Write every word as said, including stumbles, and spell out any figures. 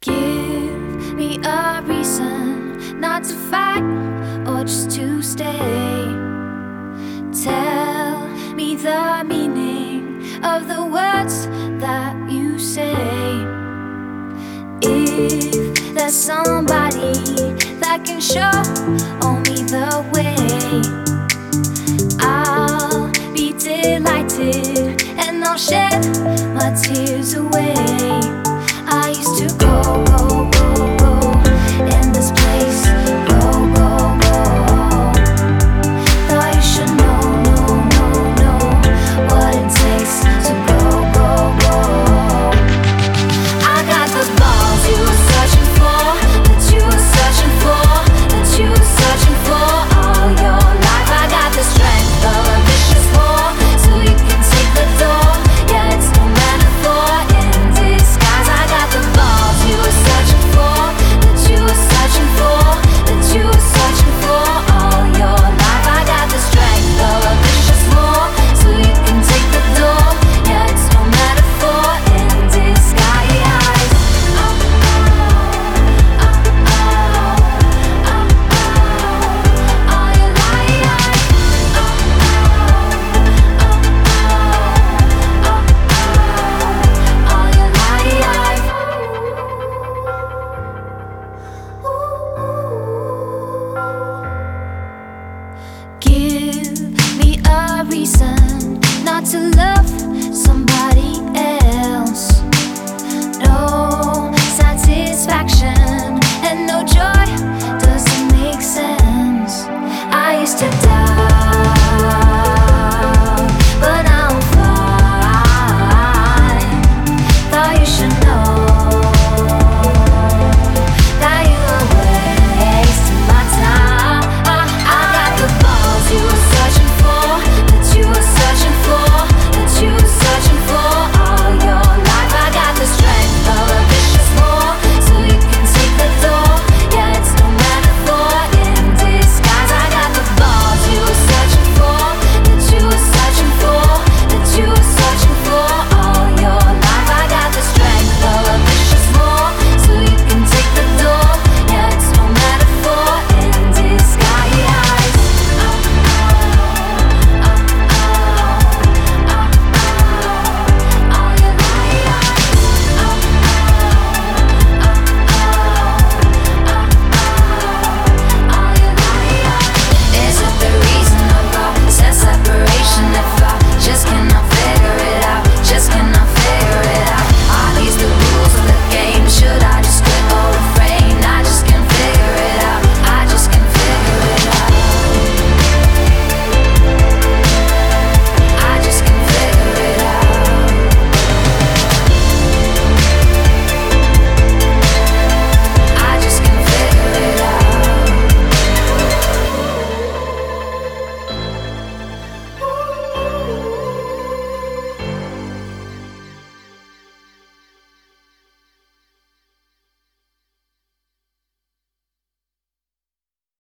Give me a reason not to fight or just to stay. Tell me the meaning of the words that you say. If there's somebody that can show me the way, I'll be delighted and I'll shed my tears away.